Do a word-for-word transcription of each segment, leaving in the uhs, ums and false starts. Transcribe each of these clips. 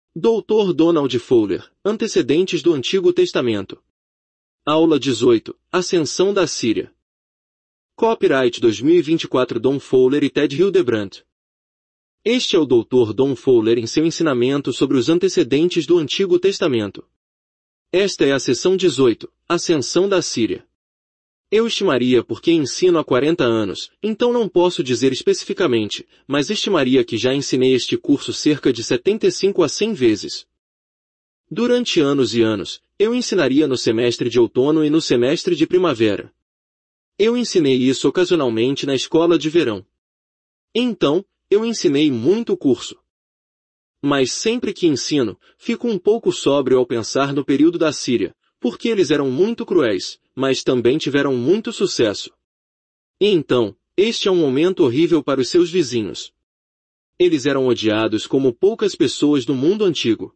doutor Donald Fowler, Antecedentes do Antigo Testamento. Aula dezoito, Ascensão da Assíria. Copyright dois mil e vinte e quatro Don Fowler e Ted Hildebrandt. Este é o doutor Don Fowler em seu ensinamento sobre os antecedentes do Antigo Testamento. Esta é a sessão dezoito, Ascensão da Assíria. Eu estimaria porque ensino há quarenta anos, então não posso dizer especificamente, mas estimaria que já ensinei este curso cerca de setenta e cinco a cem vezes. Durante anos e anos, eu ensinaria no semestre de outono e no semestre de primavera. Eu ensinei isso ocasionalmente na escola de verão. Então, eu ensinei muito o curso. Mas sempre que ensino, fico um pouco sóbrio ao pensar no período da Assíria, porque eles eram muito cruéis, mas também tiveram muito sucesso. E então, este é um momento horrível para os seus vizinhos. Eles eram odiados como poucas pessoas do mundo antigo.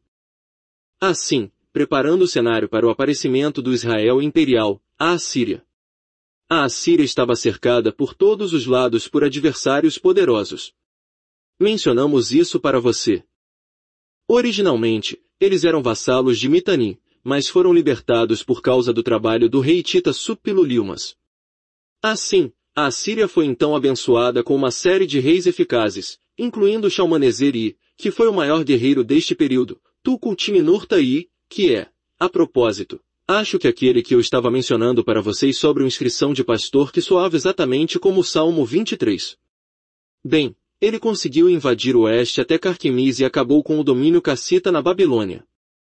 Assim, preparando o cenário para o aparecimento do Israel imperial, a Assíria. A Assíria estava cercada por todos os lados por adversários poderosos. Mencionamos isso para você. Originalmente, eles eram vassalos de Mitanni, mas foram libertados por causa do trabalho do rei Tita Suppiluliumas. Assim, a Assíria foi então abençoada com uma série de reis eficazes, incluindo Shalmaneser I, que foi o maior guerreiro deste período, Tukulti-Ninurta-I, que é, a propósito, acho que aquele que eu estava mencionando para vocês sobre uma inscrição de pastor que soava exatamente como o Salmo vinte e três. Bem, ele conseguiu invadir o oeste até Carquemis e acabou com o domínio cassita na Babilônia.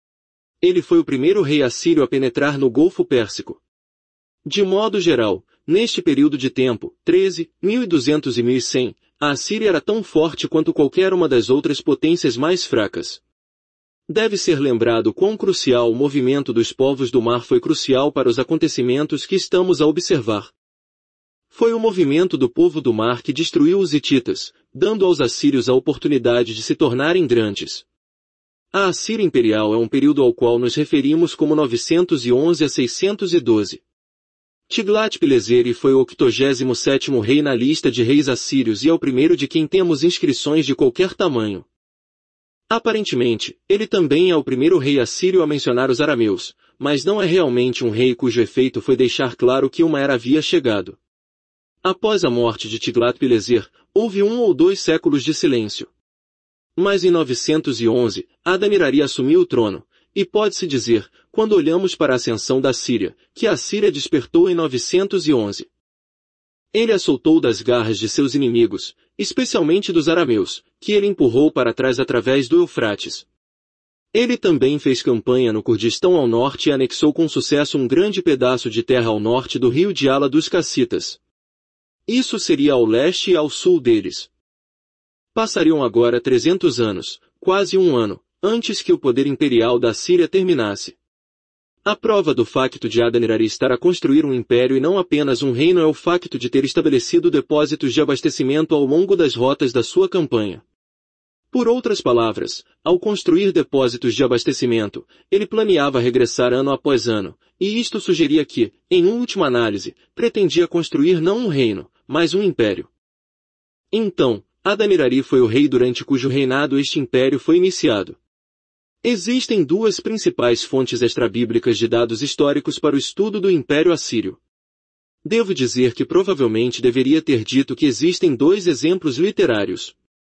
Ele foi o primeiro rei assírio a penetrar no Golfo Pérsico. De modo geral, neste período de tempo, treze, mil e duzentos e mil e cem, a Assíria era tão forte quanto qualquer uma das outras potências mais fracas. Deve ser lembrado quão crucial o movimento dos povos do mar foi crucial para os acontecimentos que estamos a observar. Foi o movimento do povo do mar que destruiu os hititas, dando aos assírios a oportunidade de se tornarem grandes. A Assíria Imperial é um período ao qual nos referimos como novecentos e onze a seiscentos e doze. Tiglat-Pileser foi o octogésimo sétimo rei na lista de reis assírios e é o primeiro de quem temos inscrições de qualquer tamanho. Aparentemente, ele também é o primeiro rei assírio a mencionar os arameus, mas não é realmente um rei cujo efeito foi deixar claro que uma era havia chegado. Após a morte de Tiglat-Pileser, houve um ou dois séculos de silêncio. Mas em novecentos e onze, Adad-Nirari assumiu o trono, e pode-se dizer, quando olhamos para a ascensão da Síria, que a Síria despertou em novecentos e onze. Ele a soltou das garras de seus inimigos, especialmente dos arameus, que ele empurrou para trás através do Eufrates. Ele também fez campanha no Kurdistão ao norte e anexou com sucesso um grande pedaço de terra ao norte do rio de Ala dos Cassitas. Isso seria ao leste e ao sul deles. Passariam agora trezentos anos, quase um ano, antes que o poder imperial da Síria terminasse. A prova do facto de Adad-Nirari estar a construir um império e não apenas um reino é o facto de ter estabelecido depósitos de abastecimento ao longo das rotas da sua campanha. Por outras palavras, ao construir depósitos de abastecimento, ele planeava regressar ano após ano, e isto sugeria que, em última análise, pretendia construir não um reino, mas um império. Então, Adad-Nirari foi o rei durante cujo reinado este império foi iniciado. Existem duas principais fontes extrabíblicas de dados históricos para o estudo do Império Assírio. Devo dizer que provavelmente deveria ter dito que existem dois exemplos literários.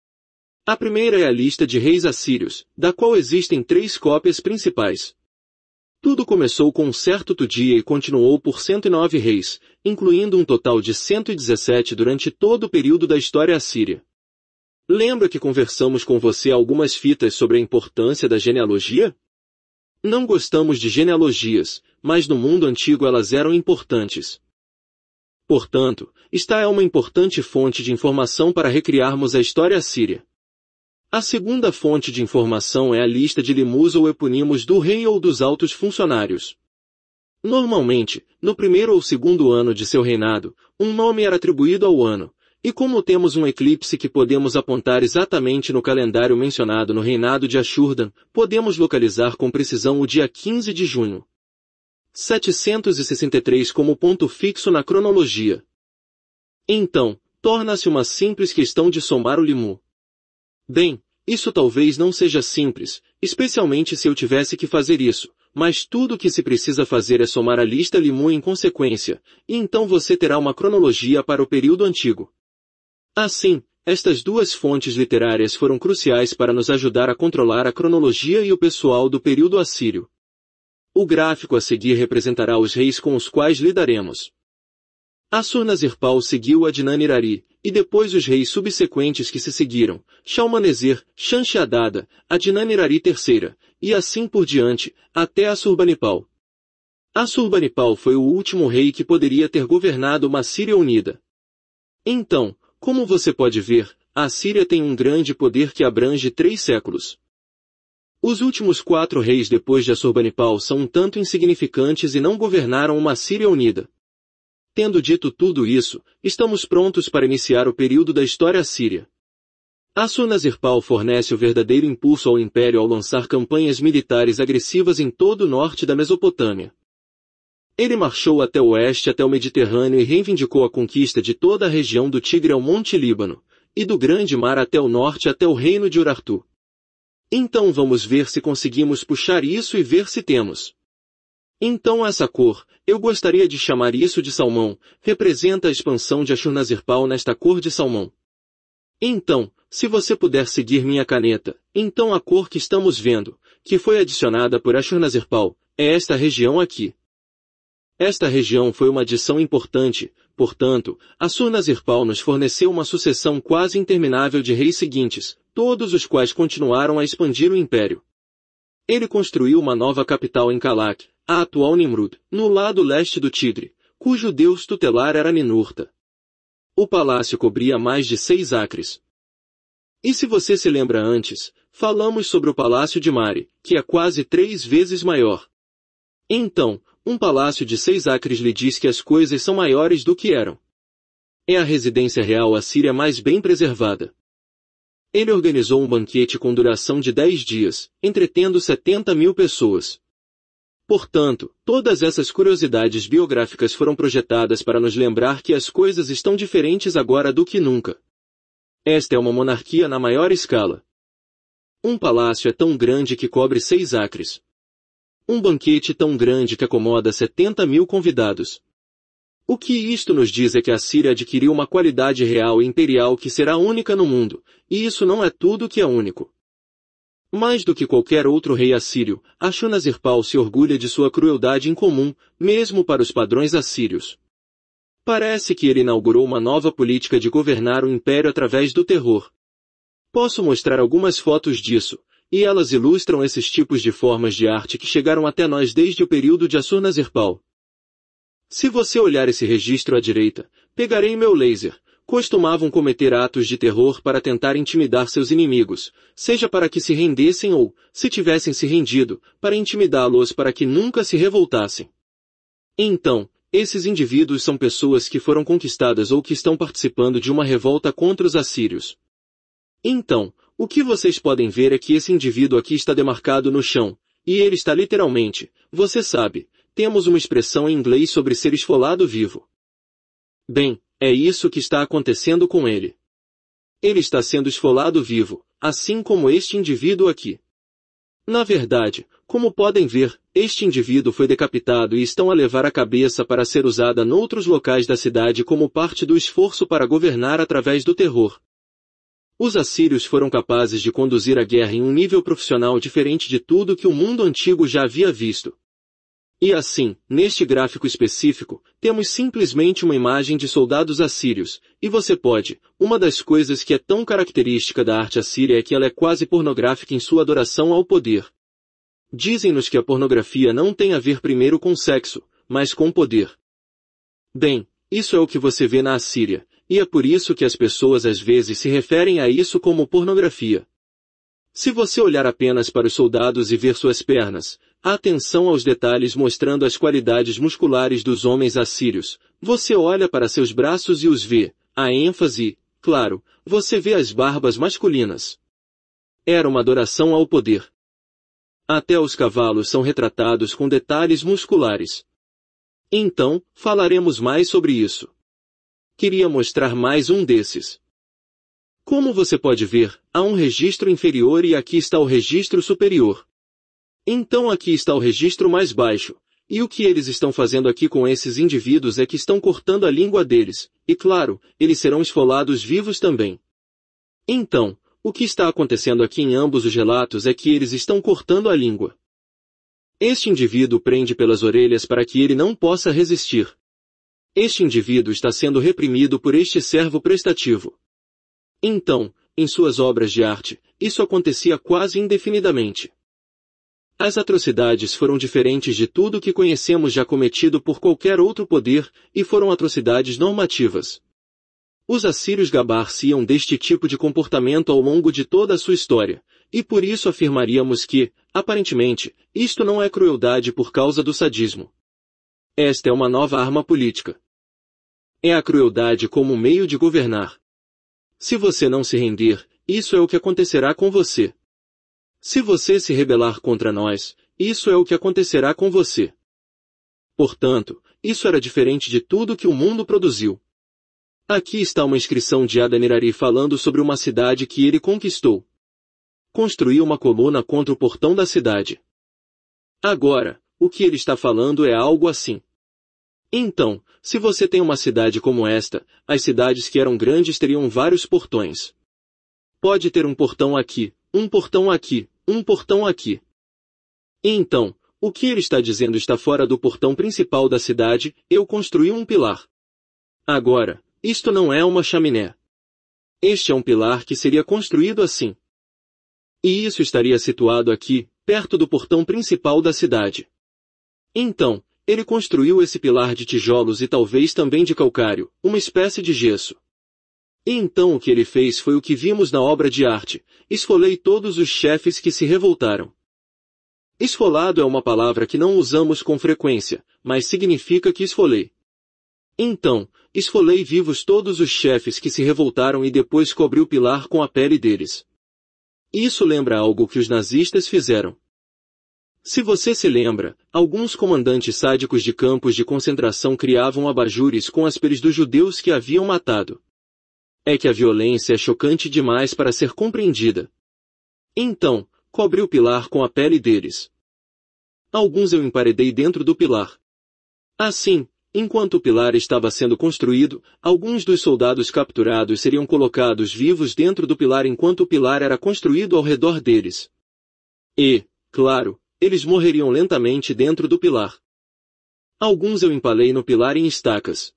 A primeira é a lista de reis assírios, da qual existem três cópias principais. Tudo começou com um certo Tudia e continuou por cento e nove reis, incluindo um total de cento e dezessete durante todo o período da história assíria. Lembra que conversamos com você algumas fitas sobre a importância da genealogia? Não gostamos de genealogias, mas no mundo antigo elas eram importantes. Portanto, esta é uma importante fonte de informação para recriarmos a história assíria. A segunda fonte de informação é a lista de limus ou eponimos do rei ou dos altos funcionários. Normalmente, no primeiro ou segundo ano de seu reinado, um nome era atribuído ao ano. E como temos um eclipse que podemos apontar exatamente no calendário mencionado no reinado de Ashurdan, podemos localizar com precisão o dia quinze de junho. setecentos e sessenta e três como ponto fixo na cronologia. Então, torna-se uma simples questão de somar o limu. Bem, Isso talvez não seja simples, especialmente se eu tivesse que fazer isso, mas tudo o que se precisa fazer é somar a lista Limu em consequência, e então você terá uma cronologia para o período antigo. Assim, estas duas fontes literárias foram cruciais para nos ajudar a controlar a cronologia e o pessoal do período assírio. O gráfico a seguir representará os reis com os quais lidaremos. Assur-Nazir-Pal seguiu Adnan-Nirari, e depois os reis subsequentes que se seguiram, Shalmaneser, Shamshi-Adada, Adnan-Nirari terceira, e assim por diante, até Assurbanipal. Assurbanipal foi o último rei que poderia ter governado uma Síria unida. Então, como você pode ver, a Síria tem um grande poder que abrange três séculos. Os últimos quatro reis depois de Assurbanipal são um tanto insignificantes e não governaram uma Síria unida. Tendo dito tudo isso, estamos prontos para iniciar o período da história assíria. Assur-Nazir-Pal fornece o verdadeiro impulso ao império ao lançar campanhas militares agressivas em todo o norte da Mesopotâmia. Ele marchou até o oeste até o Mediterrâneo e reivindicou a conquista de toda a região do Tigre ao Monte Líbano, e do Grande Mar até o norte até o reino de Urartu. Então vamos ver se conseguimos puxar isso e ver se temos. Então essa cor, eu gostaria de chamar isso de salmão, representa a expansão de Assur-Nazir-Pal nesta cor de salmão. Então, se você puder seguir minha caneta, então a cor que estamos vendo, que foi adicionada por Assur-Nazir-Pal, é esta região aqui. Esta região foi uma adição importante, portanto, Assur-Nazir-Pal nos forneceu uma sucessão quase interminável de reis seguintes, todos os quais continuaram a expandir o império. Ele construiu uma nova capital em Kalak, a atual Nimrud, no lado leste do Tigre, cujo deus tutelar era Ninurta. O palácio cobria mais de seis acres. E se você se lembra antes, falamos sobre o palácio de Mari, que é quase três vezes maior. Então, um palácio de seis acres lhe diz que as coisas são maiores do que eram. É a residência real assíria mais bem preservada. Ele organizou um banquete com duração de dez dias, entretendo setenta mil pessoas. Portanto, todas essas curiosidades biográficas foram projetadas para nos lembrar que as coisas estão diferentes agora do que nunca. Esta é uma monarquia na maior escala. Um palácio é tão grande que cobre seis acres. Um banquete tão grande que acomoda setenta mil convidados. O que isto nos diz é que a Síria adquiriu uma qualidade real e imperial que será única no mundo, e isso não é tudo que é único. Mais do que qualquer outro rei assírio, Assur-Nazir-Pal se orgulha de sua crueldade incomum, mesmo para os padrões assírios. Parece que ele inaugurou uma nova política de governar o império através do terror. Posso mostrar algumas fotos disso, e elas ilustram esses tipos de formas de arte que chegaram até nós desde o período de Assur-Nazir-Pal. Se você olhar esse registro à direita, pegarei meu laser. Costumavam cometer atos de terror para tentar intimidar seus inimigos, seja para que se rendessem ou, se tivessem se rendido, para intimidá-los para que nunca se revoltassem. Então, esses indivíduos são pessoas que foram conquistadas ou que estão participando de uma revolta contra os assírios. Então, o que vocês podem ver é que esse indivíduo aqui está demarcado no chão, e ele está literalmente, você sabe, temos uma expressão em inglês sobre ser esfolado vivo. Bem, é isso que está acontecendo com ele. Ele está sendo esfolado vivo, assim como este indivíduo aqui. Na verdade, como podem ver, este indivíduo foi decapitado e estão a levar a cabeça para ser usada noutros locais da cidade como parte do esforço para governar através do terror. Os assírios foram capazes de conduzir a guerra em um nível profissional diferente de tudo que o mundo antigo já havia visto. E assim, neste gráfico específico, temos simplesmente uma imagem de soldados assírios, e você pode, uma das coisas que é tão característica da arte assíria é que ela é quase pornográfica em sua adoração ao poder. Dizem-nos que a pornografia não tem a ver primeiro com sexo, mas com poder. Bem, isso é o que você vê na Assíria, e é por isso que as pessoas às vezes se referem a isso como pornografia. Se você olhar apenas para os soldados e ver suas pernas, atenção aos detalhes mostrando as qualidades musculares dos homens assírios, você olha para seus braços e os vê, a ênfase, claro, você vê as barbas masculinas. Era uma adoração ao poder. Até os cavalos são retratados com detalhes musculares. Então, falaremos mais sobre isso. Queria mostrar mais um desses. Como você pode ver, há um registro inferior e aqui está o registro superior. Então aqui está o registro mais baixo. E o que eles estão fazendo aqui com esses indivíduos é que estão cortando a língua deles, e claro, eles serão esfolados vivos também. Então, o que está acontecendo aqui em ambos os relatos é que eles estão cortando a língua. Este indivíduo prende pelas orelhas para que ele não possa resistir. Este indivíduo está sendo reprimido por este servo prestativo. Então, em suas obras de arte, isso acontecia quase indefinidamente. As atrocidades foram diferentes de tudo que conhecemos já cometido por qualquer outro poder, e foram atrocidades normativas. Os assírios gabar-se-iam deste tipo de comportamento ao longo de toda a sua história, e por isso afirmaríamos que, aparentemente, isto não é crueldade por causa do sadismo. Esta é uma nova arma política. É a crueldade como meio de governar. Se você não se render, isso é o que acontecerá com você. Se você se rebelar contra nós, isso é o que acontecerá com você. Portanto, isso era diferente de tudo que o mundo produziu. Aqui está uma inscrição de Adad-nirari falando sobre uma cidade que ele conquistou. Construiu uma coluna contra o portão da cidade. Agora, o que ele está falando é algo assim. Então, se você tem uma cidade como esta, as cidades que eram grandes teriam vários portões. Pode ter um portão aqui, um portão aqui, um portão aqui. E então, o que ele está dizendo está fora do portão principal da cidade, eu construí um pilar. Agora, isto não é uma chaminé. Este é um pilar que seria construído assim. E isso estaria situado aqui, perto do portão principal da cidade. Então, ele construiu esse pilar de tijolos e talvez também de calcário, uma espécie de gesso. E então o que ele fez foi o que vimos na obra de arte, esfolei todos os chefes que se revoltaram. Esfolado é uma palavra que não usamos com frequência, mas significa que esfolei. Então, esfolei vivos todos os chefes que se revoltaram e depois cobri o pilar com a pele deles. Isso lembra algo que os nazistas fizeram. Se você se lembra, alguns comandantes sádicos de campos de concentração criavam abajures com as peles dos judeus que haviam matado. É que a violência é chocante demais para ser compreendida. Então, cobri o pilar com a pele deles. Alguns eu emparedei dentro do pilar. Assim, enquanto o pilar estava sendo construído, alguns dos soldados capturados seriam colocados vivos dentro do pilar enquanto o pilar era construído ao redor deles. E, claro, eles morreriam lentamente dentro do pilar. Alguns eu empalei no pilar em estacas.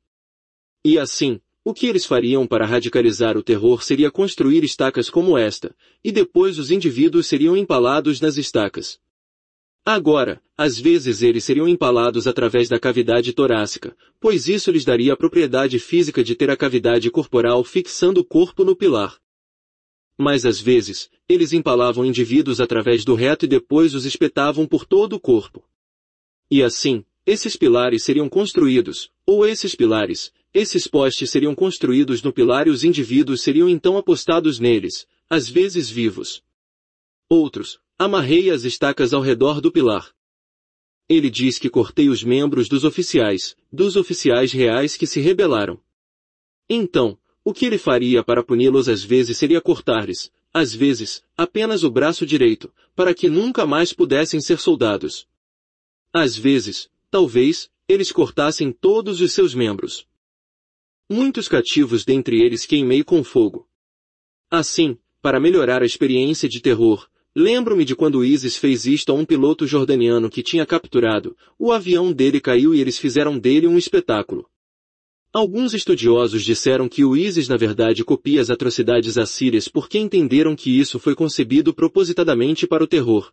E assim, o que eles fariam para radicalizar o terror seria construir estacas como esta, e depois os indivíduos seriam empalados nas estacas. Agora, às vezes eles seriam empalados através da cavidade torácica, pois isso lhes daria a propriedade física de ter a cavidade corporal fixando o corpo no pilar. Mas às vezes, eles empalavam indivíduos através do reto e depois os espetavam por todo o corpo. E assim, esses pilares seriam construídos, ou esses pilares, esses postes seriam construídos no pilar e os indivíduos seriam então apostados neles, às vezes vivos. Outros, amarrei as estacas ao redor do pilar. Ele diz que cortei os membros dos oficiais, dos oficiais reais que se rebelaram. Então, o que ele faria para puni-los às vezes seria cortar-lhes, às vezes, apenas o braço direito, para que nunca mais pudessem ser soldados. Às vezes, talvez, eles cortassem todos os seus membros. Muitos cativos dentre eles queimei com fogo. Assim, para melhorar a experiência de terror, lembro-me de quando o ISIS fez isto a um piloto jordaniano que tinha capturado, o avião dele caiu e eles fizeram dele um espetáculo. Alguns estudiosos disseram que o ISIS na verdade copia as atrocidades assírias porque entenderam que isso foi concebido propositadamente para o terror.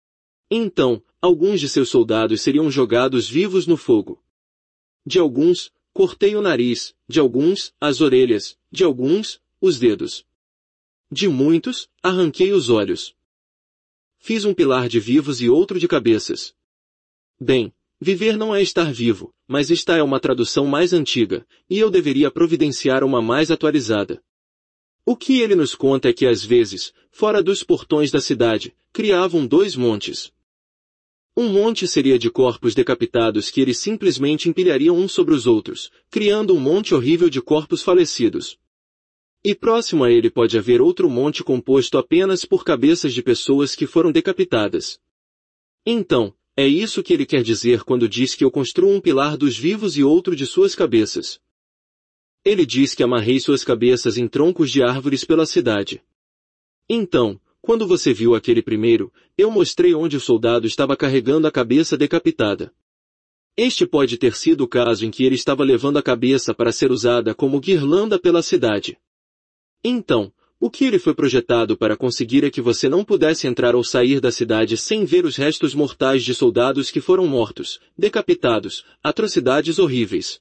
Então, alguns de seus soldados seriam jogados vivos no fogo. De alguns, cortei o nariz, de alguns, as orelhas, de alguns, os dedos. De muitos, arranquei os olhos. Fiz um pilar de vivos e outro de cabeças. Bem, viver não é estar vivo, mas esta é uma tradução mais antiga, e eu deveria providenciar uma mais atualizada. O que ele nos conta é que às vezes, fora dos portões da cidade, criavam dois montes. Um monte seria de corpos decapitados que eles simplesmente empilhariam uns sobre os outros, criando um monte horrível de corpos falecidos. E próximo a ele pode haver outro monte composto apenas por cabeças de pessoas que foram decapitadas. Então, é isso que ele quer dizer quando diz que eu construo um pilar dos vivos e outro de suas cabeças. Ele diz que amarrei suas cabeças em troncos de árvores pela cidade. Então, quando você viu aquele primeiro, eu mostrei onde o soldado estava carregando a cabeça decapitada. Este pode ter sido o caso em que ele estava levando a cabeça para ser usada como guirlanda pela cidade. Então, o que ele foi projetado para conseguir é que você não pudesse entrar ou sair da cidade sem ver os restos mortais de soldados que foram mortos, decapitados, atrocidades horríveis.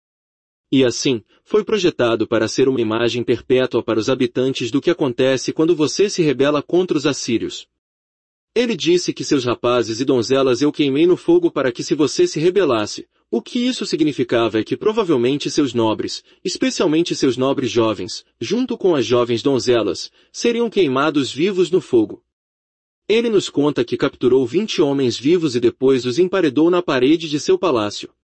E assim, foi projetado para ser uma imagem perpétua para os habitantes do que acontece quando você se rebela contra os assírios. Ele disse que seus rapazes e donzelas eu queimei no fogo para que se você se rebelasse, o que isso significava é que provavelmente seus nobres, especialmente seus nobres jovens, junto com as jovens donzelas, seriam queimados vivos no fogo. Ele nos conta que capturou vinte homens vivos e depois os emparedou na parede de seu palácio.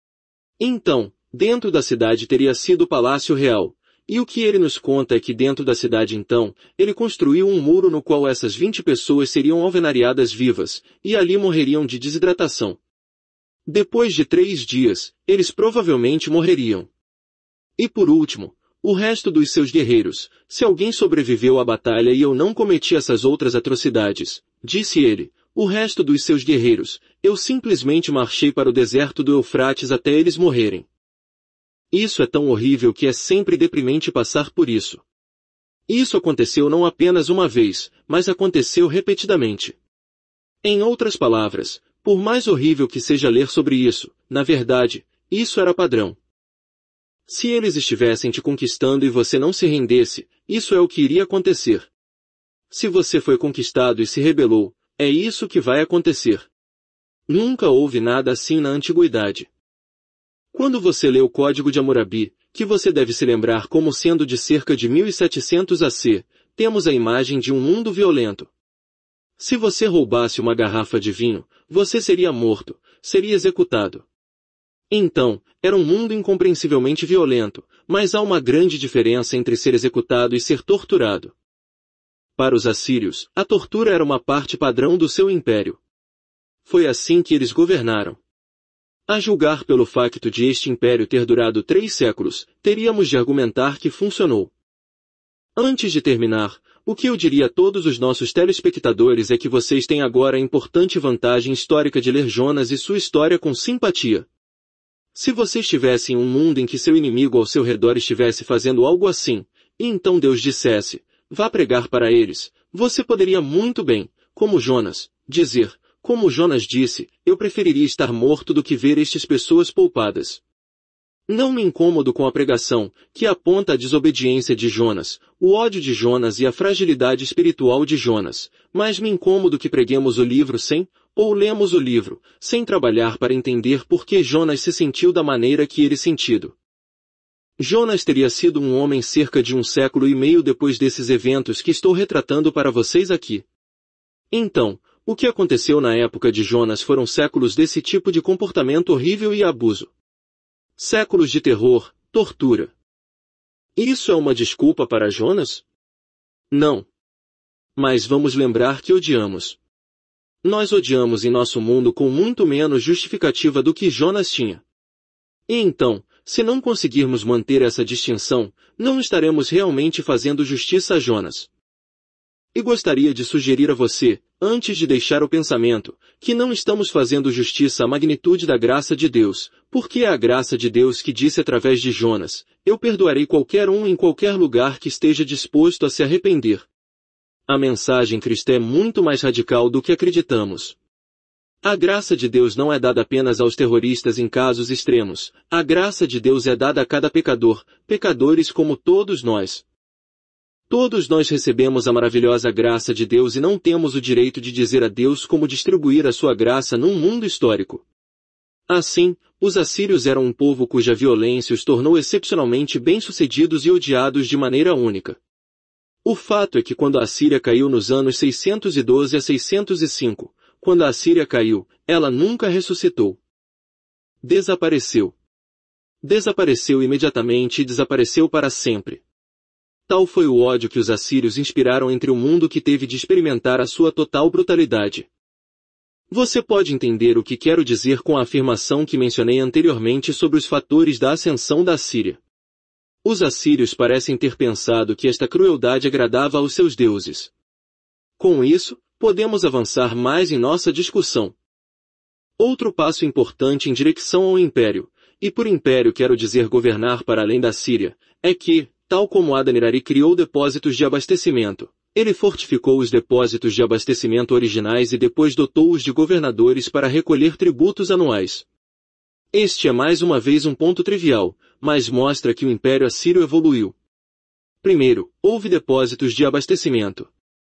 Então, dentro da cidade teria sido o palácio real, e o que ele nos conta é que dentro da cidade então, ele construiu um muro no qual essas vinte pessoas seriam alvenariadas vivas, e ali morreriam de desidratação. Depois de três dias, eles provavelmente morreriam. E por último, o resto dos seus guerreiros, se alguém sobreviveu à batalha e eu não cometi essas outras atrocidades, disse ele, o resto dos seus guerreiros, eu simplesmente marchei para o deserto do Eufrates até eles morrerem. Isso é tão horrível que é sempre deprimente passar por isso. Isso aconteceu não apenas uma vez, mas aconteceu repetidamente. Em outras palavras, por mais horrível que seja ler sobre isso, na verdade, isso era padrão. Se eles estivessem te conquistando e você não se rendesse, isso é o que iria acontecer. Se você foi conquistado e se rebelou, é isso que vai acontecer. Nunca houve nada assim na antiguidade. Quando você lê o Código de Hammurabi, que você deve se lembrar como sendo de cerca de mil e setecentos A C, temos a imagem de um mundo violento. Se você roubasse uma garrafa de vinho, você seria morto, seria executado. Então, era um mundo incompreensivelmente violento, mas há uma grande diferença entre ser executado e ser torturado. Para os assírios, a tortura era uma parte padrão do seu império. Foi assim que eles governaram. A julgar pelo facto de este império ter durado três séculos, teríamos de argumentar que funcionou. Antes de terminar, o que eu diria a todos os nossos telespectadores é que vocês têm agora a importante vantagem histórica de ler Jonas e sua história com simpatia. Se você estivesse em um mundo em que seu inimigo ao seu redor estivesse fazendo algo assim, e então Deus dissesse, vá pregar para eles, você poderia muito bem, como Jonas, dizer, como Jonas disse, eu preferiria estar morto do que ver estas pessoas poupadas. Não me incomodo com a pregação, que aponta a desobediência de Jonas, o ódio de Jonas e a fragilidade espiritual de Jonas, mas me incomodo que preguemos o livro sem, ou lemos o livro, sem trabalhar para entender por que Jonas se sentiu da maneira que ele sentido. Jonas teria sido um homem cerca de um século e meio depois desses eventos que estou retratando para vocês aqui. Então, o que aconteceu na época de Jonas foram séculos desse tipo de comportamento horrível e abuso. Séculos de terror, tortura. Isso é uma desculpa para Jonas? Não. Mas vamos lembrar que odiamos. Nós odiamos em nosso mundo com muito menos justificativa do que Jonas tinha. E então, se não conseguirmos manter essa distinção, não estaremos realmente fazendo justiça a Jonas. E gostaria de sugerir a você, antes de deixar o pensamento, que não estamos fazendo justiça à magnitude da graça de Deus, porque é a graça de Deus que disse através de Jonas, eu perdoarei qualquer um em qualquer lugar que esteja disposto a se arrepender. A mensagem cristã é muito mais radical do que acreditamos. A graça de Deus não é dada apenas aos terroristas em casos extremos, a graça de Deus é dada a cada pecador, pecadores como todos nós. Todos nós recebemos a maravilhosa graça de Deus e não temos o direito de dizer a Deus como distribuir a sua graça num mundo histórico. Assim, os assírios eram um povo cuja violência os tornou excepcionalmente bem-sucedidos e odiados de maneira única. O fato é que quando a Assíria caiu nos anos seiscentos e doze a seiscentos e cinco, quando a Assíria caiu, ela nunca ressuscitou. Desapareceu. Desapareceu imediatamente e desapareceu para sempre. Tal foi o ódio que os assírios inspiraram entre o mundo que teve de experimentar a sua total brutalidade. Você pode entender o que quero dizer com a afirmação que mencionei anteriormente sobre os fatores da ascensão da Assíria. Os assírios parecem ter pensado que esta crueldade agradava aos seus deuses. Com isso, podemos avançar mais em nossa discussão. Outro passo importante em direção ao império, e por império quero dizer governar para além da Síria, é que, tal como Adad-nirari criou depósitos de abastecimento, ele fortificou os depósitos de abastecimento originais e depois dotou-os de governadores para recolher tributos anuais. Este é mais uma vez um ponto trivial, mas mostra que o Império Assírio evoluiu. Primeiro, houve depósitos de abastecimento.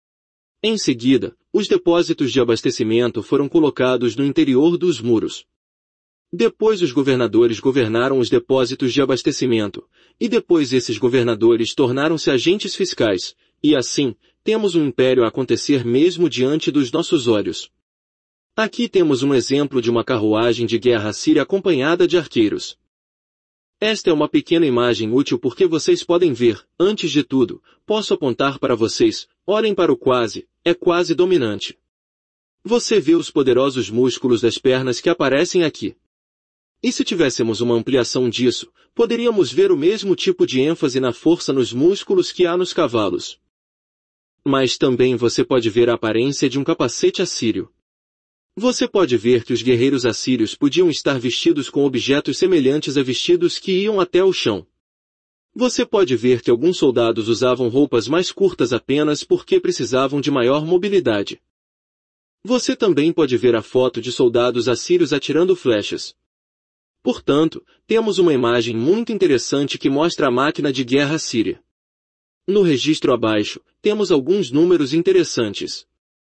Em seguida, os depósitos de abastecimento foram colocados no interior dos muros. Depois os governadores governaram os depósitos de abastecimento, e depois esses governadores tornaram-se agentes fiscais, e assim, temos um império a acontecer mesmo diante dos nossos olhos. Aqui temos um exemplo de uma carruagem de guerra assíria acompanhada de arqueiros. Esta é uma pequena imagem útil porque vocês podem ver, antes de tudo, posso apontar para vocês, olhem para o quase, é quase dominante. Você vê os poderosos músculos das pernas que aparecem aqui. E se tivéssemos uma ampliação disso, poderíamos ver o mesmo tipo de ênfase na força nos músculos que há nos cavalos. Mas também você pode ver a aparência de um capacete assírio. Você pode ver que os guerreiros assírios podiam estar vestidos com objetos semelhantes a vestidos que iam até o chão. Você pode ver que alguns soldados usavam roupas mais curtas apenas porque precisavam de maior mobilidade. Você também pode ver a foto de soldados assírios atirando flechas. Portanto, temos uma imagem muito interessante que mostra a máquina de guerra assíria. No registro abaixo, temos alguns números interessantes.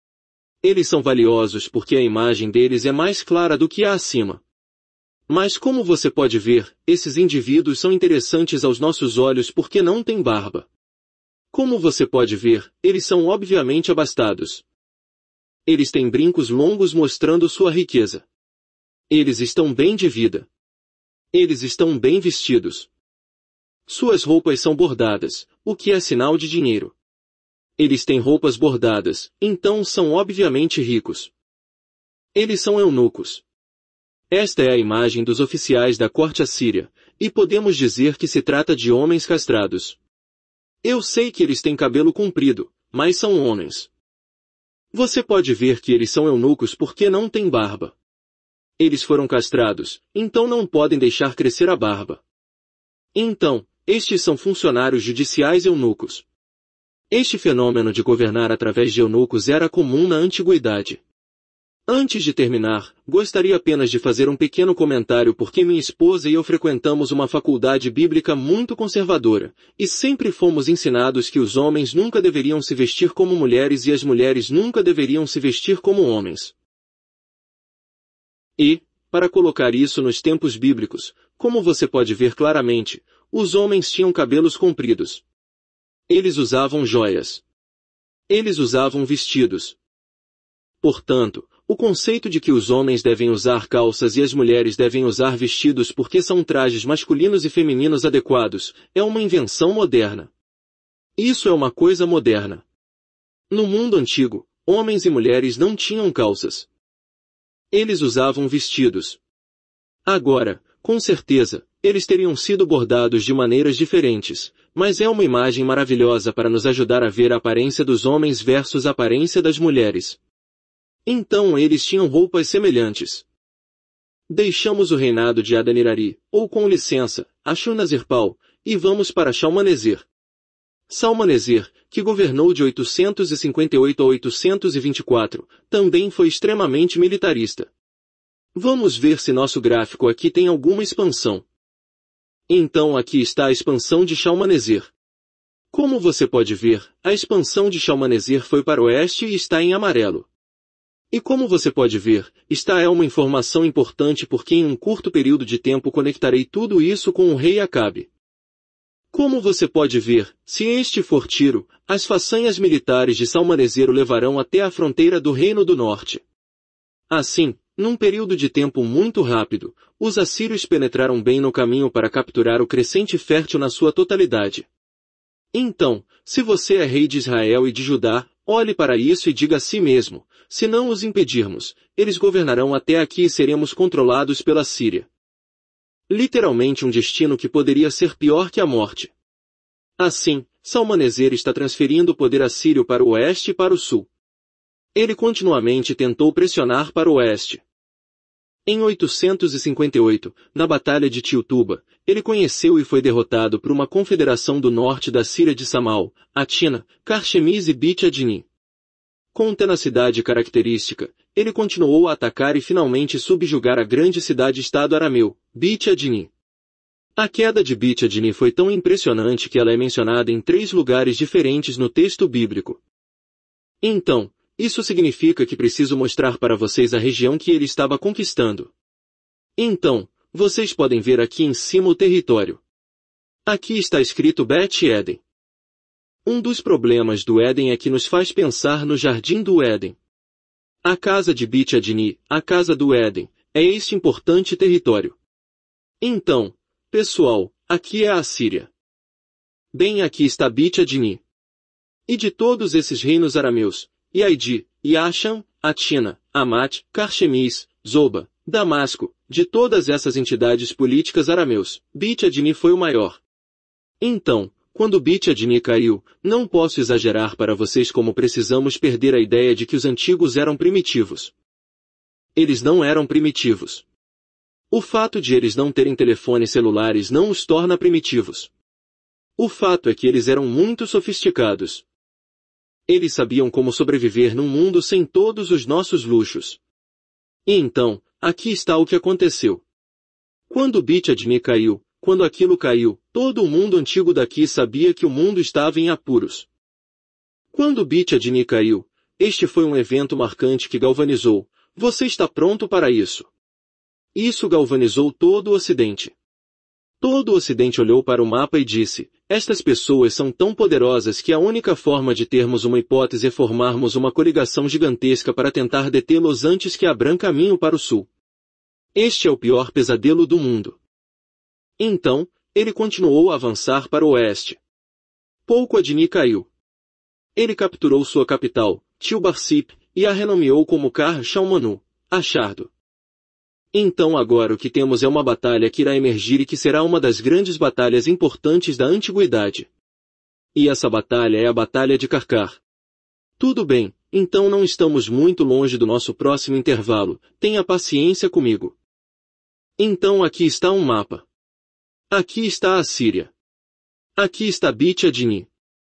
Eles são valiosos porque a imagem deles é mais clara do que a acima. Mas como você pode ver, esses indivíduos são interessantes aos nossos olhos porque não têm barba. Como você pode ver, eles são obviamente abastados. Eles têm brincos longos mostrando sua riqueza. Eles estão bem de vida. Eles estão bem vestidos. Suas roupas são bordadas, o que é sinal de dinheiro. Eles têm roupas bordadas, então são obviamente ricos. Eles são eunucos. Esta é a imagem dos oficiais da corte assíria, e podemos dizer que se trata de homens castrados. Eu sei que eles têm cabelo comprido, mas são homens. Você pode ver que eles são eunucos porque não têm barba. Eles foram castrados, então não podem deixar crescer a barba. Então, estes são funcionários judiciais eunucos. Este fenômeno de governar através de eunucos era comum na antiguidade. Antes de terminar, gostaria apenas de fazer um pequeno comentário porque minha esposa e eu frequentamos uma faculdade bíblica muito conservadora, e sempre fomos ensinados que os homens nunca deveriam se vestir como mulheres e as mulheres nunca deveriam se vestir como homens. E, para colocar isso nos tempos bíblicos, como você pode ver claramente, os homens tinham cabelos compridos. Eles usavam joias. Eles usavam vestidos. Portanto, o conceito de que os homens devem usar calças e as mulheres devem usar vestidos porque são trajes masculinos e femininos adequados, é uma invenção moderna. Isso é uma coisa moderna. No mundo antigo, homens e mulheres não tinham calças. Eles usavam vestidos. Agora, com certeza, eles teriam sido bordados de maneiras diferentes, mas é uma imagem maravilhosa para nos ajudar a ver a aparência dos homens versus a aparência das mulheres. Então eles tinham roupas semelhantes. Deixamos o reinado de Adad-nirari, ou com licença, Ashurnazirpal, e vamos para Shalmaneser. Salmaneser, que governou de oitocentos e cinquenta e oito a oitocentos e vinte e quatro, também foi extremamente militarista. Vamos ver se nosso gráfico aqui tem alguma expansão. Então aqui está a expansão de Shalmaneser. Como você pode ver, a expansão de Shalmaneser foi para o oeste e está em amarelo. E como você pode ver, esta é uma informação importante porque em um curto período de tempo conectarei tudo isso com o rei Acabe. Como você pode ver, se este for Tiro, as façanhas militares de Salmaneser o levarão até a fronteira do Reino do Norte. Assim, num período de tempo muito rápido, os assírios penetraram bem no caminho para capturar o crescente fértil na sua totalidade. Então, se você é rei de Israel e de Judá, olhe para isso e diga a si mesmo, se não os impedirmos, eles governarão até aqui e seremos controlados pela Síria. Literalmente um destino que poderia ser pior que a morte. Assim, Salmaneser está transferindo o poder assírio para o oeste e para o sul. Ele continuamente tentou pressionar para o oeste. Em oitocentos e cinquenta e oito, na Batalha de Tiltuba, ele conheceu e foi derrotado por uma confederação do norte da Síria de Samal, Atina, Carchemiz e Bit Adini. Com tenacidade característica, ele continuou a atacar e finalmente subjugar a grande cidade-estado arameu, Bit Adini. A queda de Bit Adini foi tão impressionante que ela é mencionada em três lugares diferentes no texto bíblico. Então, isso significa que preciso mostrar para vocês a região que ele estava conquistando. Então, vocês podem ver aqui em cima o território. Aqui está escrito Bet-Eden. Um dos problemas do Éden é que nos faz pensar no jardim do Éden. A casa de Bit Adini, a casa do Éden, é este importante território. Então, pessoal, aqui é a Síria. Bem, aqui está Bit Adini. E de todos esses reinos arameus, Iaidi, Yashan, Atina, Amat, Carchemiz, Zoba, Damasco, de todas essas entidades políticas arameus, Bit Adini foi o maior. Então, quando Bit Adini caiu, não posso exagerar para vocês como precisamos perder a ideia de que os antigos eram primitivos. Eles não eram primitivos. O fato de eles não terem telefones celulares não os torna primitivos. O fato é que eles eram muito sofisticados. Eles sabiam como sobreviver num mundo sem todos os nossos luxos. E então, aqui está o que aconteceu. Quando Bit Adini caiu, quando aquilo caiu, todo o mundo antigo daqui sabia que o mundo estava em apuros. Quando Bit Adini caiu, este foi um evento marcante que galvanizou. Você está pronto para isso? Isso galvanizou todo o Ocidente. Todo o Ocidente olhou para o mapa e disse, estas pessoas são tão poderosas que a única forma de termos uma hipótese é formarmos uma coligação gigantesca para tentar detê-los antes que abram caminho para o sul. Este é o pior pesadelo do mundo. Então, ele continuou a avançar para o oeste. Pouco Adini caiu. Ele capturou sua capital, Tilbarsip, e a renomeou como Kar Shalmanu, Achardo. Então agora o que temos é uma batalha que irá emergir e que será uma das grandes batalhas importantes da antiguidade. E essa batalha é a Batalha de Karkar. Tudo bem, então não estamos muito longe do nosso próximo intervalo, tenha paciência comigo. Então aqui está um mapa. Aqui está a Síria. Aqui está Bit Adini.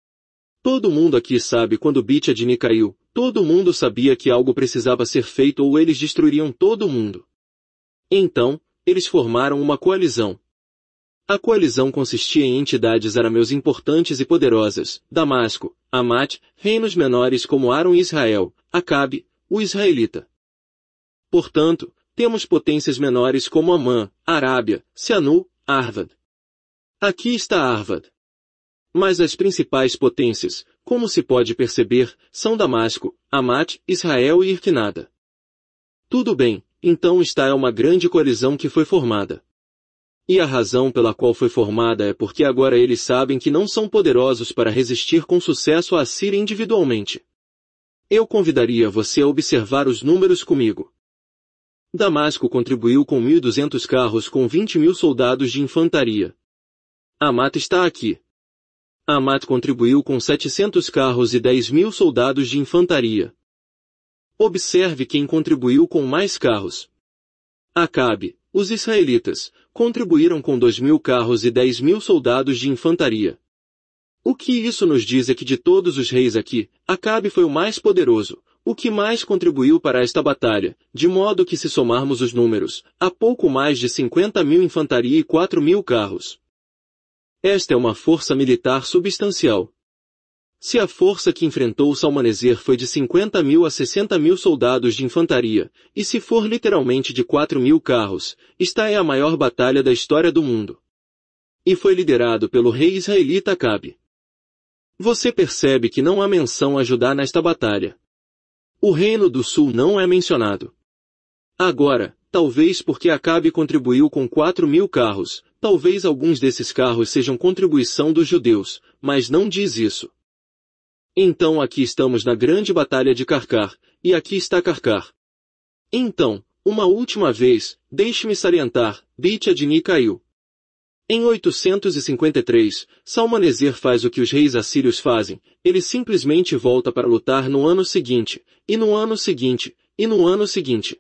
Todo mundo aqui sabe quando Bit Adini caiu, todo mundo sabia que algo precisava ser feito ou eles destruiriam todo mundo. Então, eles formaram uma coalizão. A coalizão consistia em entidades arameus importantes e poderosas, Damasco, Amat, reinos menores como Aram e Israel, Acabe, o israelita. Portanto, temos potências menores como Amã, Arábia, Sianu, Arvad. Aqui está Arvad. Mas as principais potências, como se pode perceber, são Damasco, Amat, Israel e Irquinada. Tudo bem. Então esta é uma grande coalizão que foi formada. E a razão pela qual foi formada é porque agora eles sabem que não são poderosos para resistir com sucesso à Síria individualmente. Eu convidaria você a observar os números comigo. Damasco contribuiu com mil e duzentos carros com vinte mil soldados de infantaria. Amat está aqui. Amat contribuiu com setecentos carros e dez mil soldados de infantaria. Observe quem contribuiu com mais carros. Acabe, os israelitas, contribuíram com dois mil carros e dez mil soldados de infantaria. O que isso nos diz é que de todos os reis aqui, Acabe foi o mais poderoso, o que mais contribuiu para esta batalha, de modo que se somarmos os números, há pouco mais de cinquenta mil infantaria e quatro mil carros. Esta é uma força militar substancial. Se a força que enfrentou Salmaneser foi de cinquenta mil a sessenta mil soldados de infantaria, e se for literalmente de quatro mil carros, esta é a maior batalha da história do mundo. E foi liderado pelo rei israelita Acabe. Você percebe que não há menção a Judá nesta batalha. O reino do sul não é mencionado. Agora, talvez porque Acabe contribuiu com quatro mil carros, Talvez alguns desses carros sejam contribuição dos judeus, mas não diz isso. Então aqui estamos na grande batalha de Karkar, e aqui está Karkar. Então, uma última vez, deixe-me salientar, Beit Adni caiu. Em oitocentos e cinquenta e três, Salmaneser faz o que os reis assírios fazem, ele simplesmente volta para lutar no ano seguinte, e no ano seguinte, e no ano seguinte.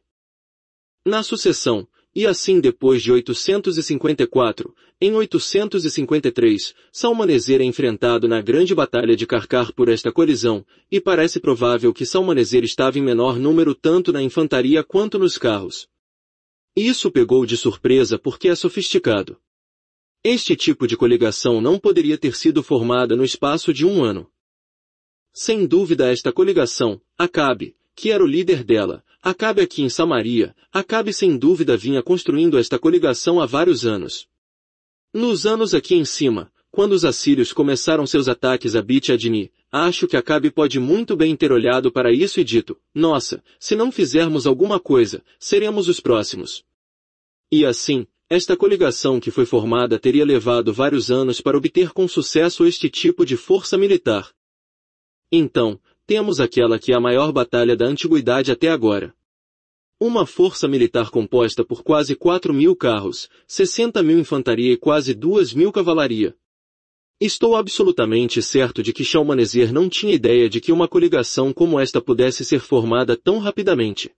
Na sucessão, e assim depois de oitocentos e cinquenta e quatro, em oitocentos e cinquenta e três, Salmaneser é enfrentado na grande batalha de Karkar por esta colisão, e parece provável que Salmaneser estava em menor número tanto na infantaria quanto nos carros. Isso pegou de surpresa porque é sofisticado. Este tipo de coligação não poderia ter sido formada no espaço de um ano. Sem dúvida esta coligação, Acabe, que era o líder dela, Acabe aqui em Samaria, Acabe sem dúvida vinha construindo esta coligação há vários anos. Nos anos aqui em cima, quando os assírios começaram seus ataques a Beit Adni, acho que Acabe pode muito bem ter olhado para isso e dito, nossa, se não fizermos alguma coisa, seremos os próximos. E assim, esta coligação que foi formada teria levado vários anos para obter com sucesso este tipo de força militar. Então, temos aquela que é a maior batalha da antiguidade até agora. Uma força militar composta por quase quatro mil carros, sessenta mil infantaria e quase duas mil cavalaria. Estou absolutamente certo de que Shalmaneser não tinha ideia de que uma coligação como esta pudesse ser formada tão rapidamente.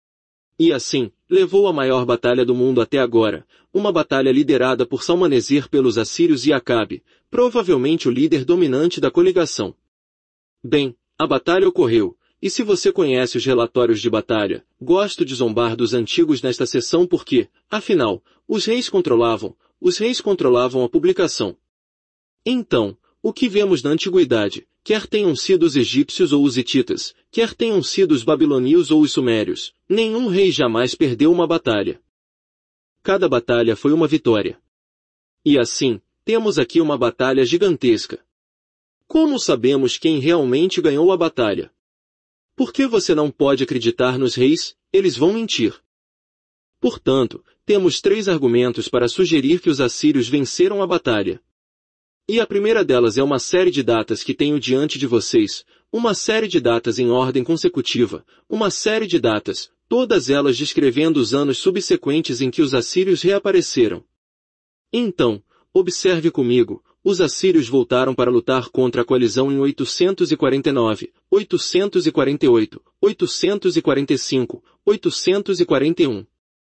E assim, levou a maior batalha do mundo até agora, uma batalha liderada por Salmaneser pelos assírios e Acabe, provavelmente o líder dominante da coligação. Bem, a batalha ocorreu, e se você conhece os relatórios de batalha, gosto de zombar dos antigos nesta sessão porque, afinal, os reis controlavam, os reis controlavam a publicação. Então, o que vemos na antiguidade, quer tenham sido os egípcios ou os hititas, quer tenham sido os babilônios ou os sumérios, nenhum rei jamais perdeu uma batalha. Cada batalha foi uma vitória. E assim, temos aqui uma batalha gigantesca. Como sabemos quem realmente ganhou a batalha? Por que você não pode acreditar nos reis? Eles vão mentir. Portanto, temos três argumentos para sugerir que os assírios venceram a batalha. E a primeira delas é uma série de datas que tenho diante de vocês, uma série de datas em ordem consecutiva, uma série de datas, todas elas descrevendo os anos subsequentes em que os assírios reapareceram. Então, observe comigo, os assírios voltaram para lutar contra a coalizão em oitocentos e quarenta e nove, oitocentos e quarenta e oito, oitocentos e quarenta e cinco, oitocentos e quarenta e um.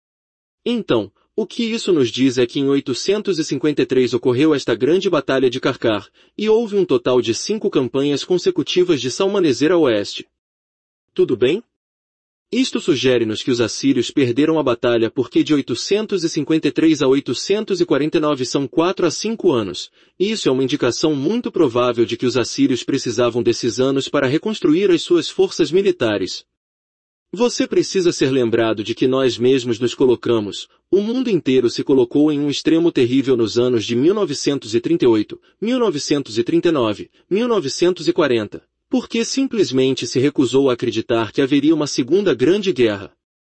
Então, o que isso nos diz é que em oitocentos e cinquenta e três ocorreu esta grande batalha de Karkar, e houve um total de cinco campanhas consecutivas de Salmaneser a oeste. Tudo bem? Isto sugere-nos que os assírios perderam a batalha porque de oitocentos e cinquenta e três a oitocentos e quarenta e nove são quatro a cinco anos, e isso é uma indicação muito provável de que os assírios precisavam desses anos para reconstruir as suas forças militares. Você precisa ser lembrado de que nós mesmos nos colocamos, o mundo inteiro se colocou em um extremo terrível nos anos de mil novecentos e trinta e oito, mil novecentos e trinta e nove, mil novecentos e quarenta, porque simplesmente se recusou a acreditar que haveria uma segunda grande guerra.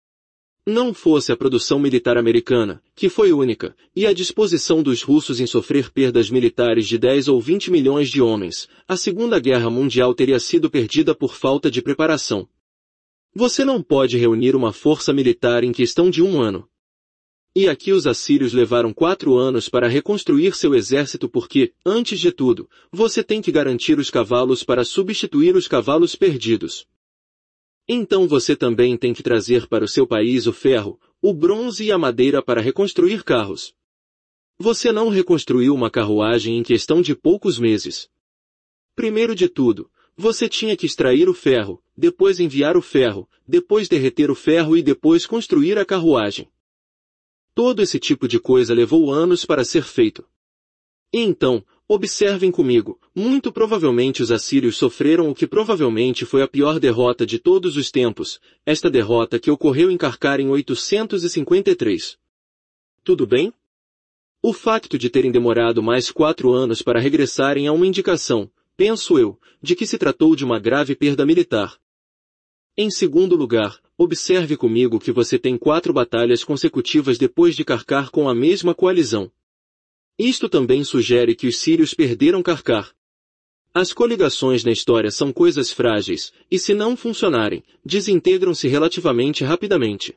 Não fosse a produção militar americana, que foi única, e a disposição dos russos em sofrer perdas militares de dez ou vinte milhões de homens, a Segunda Guerra Mundial teria sido perdida por falta de preparação. Você não pode reunir uma força militar em questão de um ano. E aqui os assírios levaram quatro anos para reconstruir seu exército porque, antes de tudo, você tem que garantir os cavalos para substituir os cavalos perdidos. Então você também tem que trazer para o seu país o ferro, o bronze e a madeira para reconstruir carros. Você não reconstruiu uma carruagem em questão de poucos meses. Primeiro de tudo, você tinha que extrair o ferro, depois enviar o ferro, depois derreter o ferro e depois construir a carruagem. Todo esse tipo de coisa levou anos para ser feito. E então, observem comigo, muito provavelmente os assírios sofreram o que provavelmente foi a pior derrota de todos os tempos, esta derrota que ocorreu em Karkar em oitocentos e cinquenta e três. Tudo bem? O facto de terem demorado mais quatro anos para regressarem é uma indicação, penso eu, de que se tratou de uma grave perda militar. Em segundo lugar, observe comigo que você tem quatro batalhas consecutivas depois de Karkar com a mesma coalizão. Isto também sugere que os sírios perderam Karkar. As coligações na história são coisas frágeis, e se não funcionarem, desintegram-se relativamente rapidamente.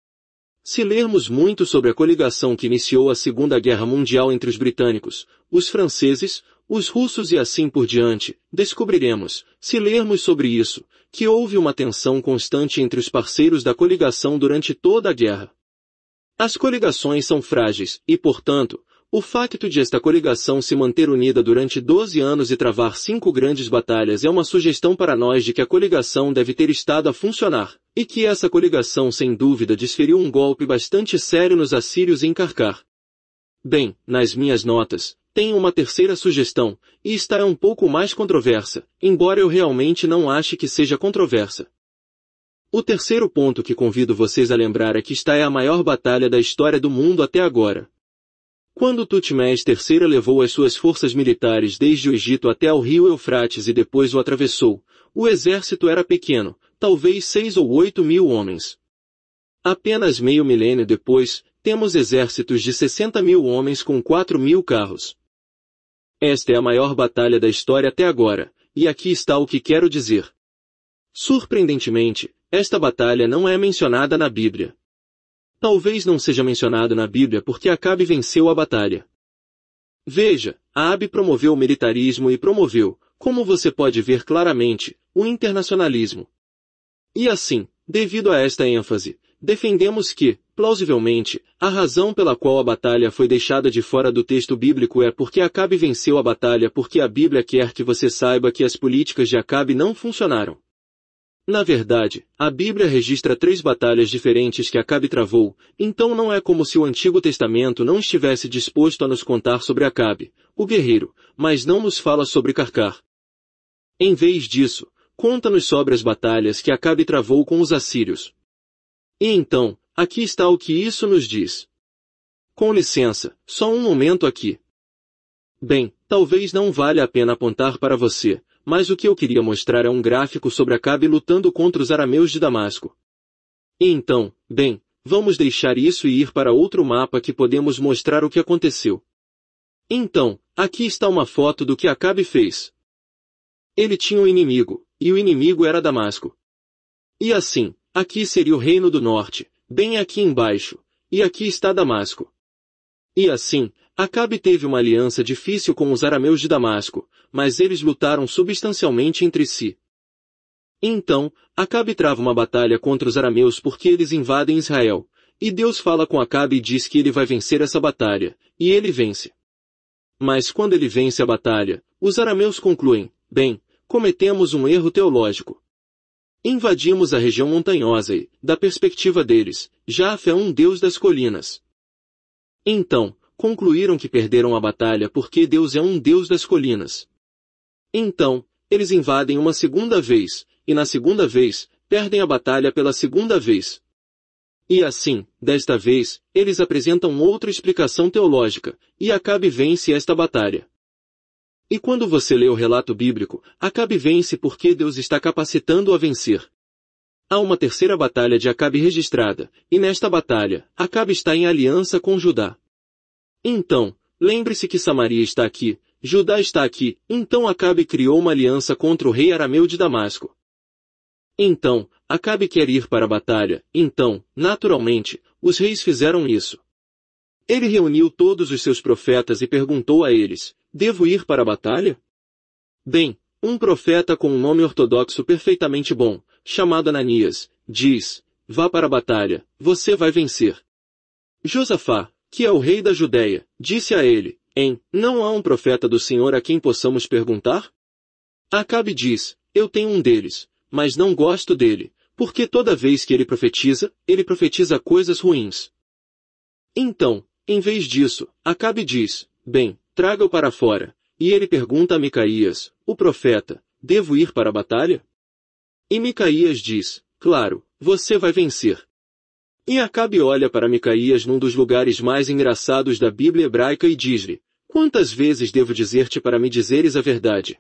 Se lermos muito sobre a coligação que iniciou a Segunda Guerra Mundial entre os britânicos, os franceses, os russos e assim por diante, descobriremos, se lermos sobre isso, que houve uma tensão constante entre os parceiros da coligação durante toda a guerra. As coligações são frágeis, e portanto, o facto de esta coligação se manter unida durante doze anos e travar cinco grandes batalhas é uma sugestão para nós de que a coligação deve ter estado a funcionar, e que essa coligação sem dúvida desferiu um golpe bastante sério nos assírios em Karkar. Bem, nas minhas notas, tenho uma terceira sugestão, e esta um pouco mais controversa, embora eu realmente não ache que seja controversa. O terceiro ponto que convido vocês a lembrar é que esta é a maior batalha da história do mundo até agora. Quando Tutmés terceiro levou as suas forças militares desde o Egito até o rio Eufrates e depois o atravessou, o exército era pequeno, talvez seis ou oito mil homens. Apenas meio milênio depois, temos exércitos de sessenta mil homens com quatro mil carros. Esta é a maior batalha da história até agora, e aqui está o que quero dizer. Surpreendentemente, esta batalha não é mencionada na Bíblia. Talvez não seja mencionado na Bíblia porque Acabe venceu a batalha. Veja, Aabe promoveu o militarismo e promoveu, como você pode ver claramente, o internacionalismo. E assim, devido a esta ênfase, defendemos que, plausivelmente, a razão pela qual a batalha foi deixada de fora do texto bíblico é porque Acabe venceu a batalha porque a Bíblia quer que você saiba que as políticas de Acabe não funcionaram. Na verdade, a Bíblia registra três batalhas diferentes que Acabe travou, então não é como se o Antigo Testamento não estivesse disposto a nos contar sobre Acabe, o guerreiro, mas não nos fala sobre Karkar. Em vez disso, conta-nos sobre as batalhas que Acabe travou com os assírios. E então, aqui está o que isso nos diz. Com licença, só um momento aqui. Bem, talvez não valha a pena apontar para você, mas o que eu queria mostrar é um gráfico sobre Acabe lutando contra os arameus de Damasco. E então, bem, vamos deixar isso e ir para outro mapa que podemos mostrar o que aconteceu. Então, aqui está uma foto do que Acabe fez. Ele tinha um inimigo, e o inimigo era Damasco. E assim, aqui seria o reino do norte, bem aqui embaixo, e aqui está Damasco. E assim, Acabe teve uma aliança difícil com os arameus de Damasco, mas eles lutaram substancialmente entre si. Então, Acabe trava uma batalha contra os arameus porque eles invadem Israel, e Deus fala com Acabe e diz que ele vai vencer essa batalha, e ele vence. Mas quando ele vence a batalha, os arameus concluem, bem, cometemos um erro teológico. Invadimos a região montanhosa e, da perspectiva deles, Jafé é um deus das colinas. Então, concluíram que perderam a batalha porque Deus é um deus das colinas. Então, eles invadem uma segunda vez, e na segunda vez, perdem a batalha pela segunda vez. E assim, desta vez, eles apresentam outra explicação teológica, e Acabe vence esta batalha. E quando você lê o relato bíblico, Acabe vence porque Deus está capacitando-o a vencer. Há uma terceira batalha de Acabe registrada, e nesta batalha, Acabe está em aliança com Judá. Então, lembre-se que Samaria está aqui, Judá está aqui, então Acabe criou uma aliança contra o rei arameu de Damasco. Então, Acabe quer ir para a batalha, então, naturalmente, os reis fizeram isso. Ele reuniu todos os seus profetas e perguntou a eles, devo ir para a batalha? Bem, um profeta com um nome ortodoxo perfeitamente bom, chamado Ananias, diz, vá para a batalha, você vai vencer. Josafá, que é o rei da Judéia, disse a ele, em, não há um profeta do Senhor a quem possamos perguntar? Acabe diz, eu tenho um deles, mas não gosto dele, porque toda vez que ele profetiza, ele profetiza coisas ruins. Então, em vez disso, Acabe diz, bem, traga-o para fora, e ele pergunta a Micaías, o profeta, devo ir para a batalha? E Micaías diz, claro, você vai vencer. E Acabe olha para Micaías num dos lugares mais engraçados da Bíblia hebraica e diz-lhe, quantas vezes devo dizer-te para me dizeres a verdade?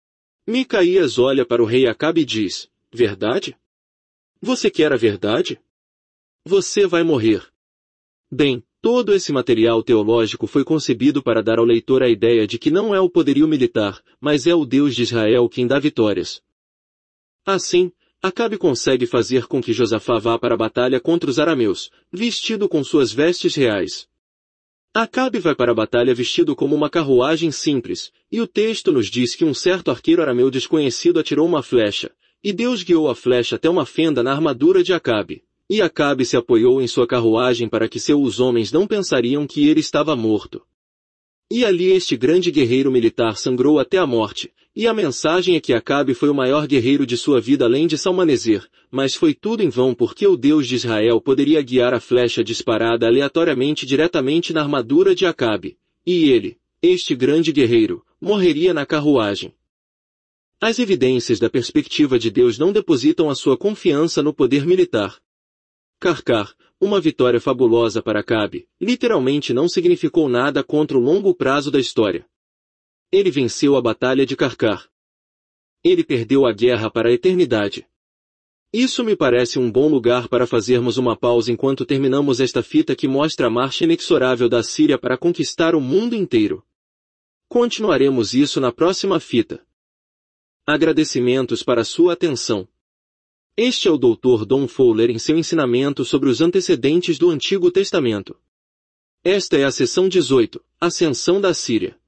Micaías olha para o rei Acabe e diz, verdade? Você quer a verdade? Você vai morrer. Bem, Todo esse material teológico foi concebido para dar ao leitor a ideia de que não é o poderio militar, mas é o Deus de Israel quem dá vitórias. Assim, Acabe consegue fazer com que Josafá vá para a batalha contra os arameus, vestido com suas vestes reais. Acabe vai para a batalha vestido como uma carruagem simples, e o texto nos diz que um certo arqueiro arameu desconhecido atirou uma flecha, e Deus guiou a flecha até uma fenda na armadura de Acabe. E Acabe se apoiou em sua carruagem para que seus homens não pensariam que ele estava morto. E ali este grande guerreiro militar sangrou até a morte, e a mensagem é que Acabe foi o maior guerreiro de sua vida além de Salmaneser, mas foi tudo em vão porque o Deus de Israel poderia guiar a flecha disparada aleatoriamente diretamente na armadura de Acabe, e ele, este grande guerreiro, morreria na carruagem. As evidências da perspectiva de Deus não depositam a sua confiança no poder militar. Carcar, uma vitória fabulosa para Acabe, literalmente não significou nada contra o longo prazo da história. Ele venceu a batalha de Carcar. Ele perdeu a guerra para a eternidade. Isso me parece um bom lugar para fazermos uma pausa enquanto terminamos esta fita que mostra a marcha inexorável da Síria para conquistar o mundo inteiro. Continuaremos isso na próxima fita. Agradecimentos para sua atenção. Este é o doutor Don Fowler em seu ensinamento sobre os antecedentes do Antigo Testamento. Esta é a seção dezoito, Ascensão da Síria.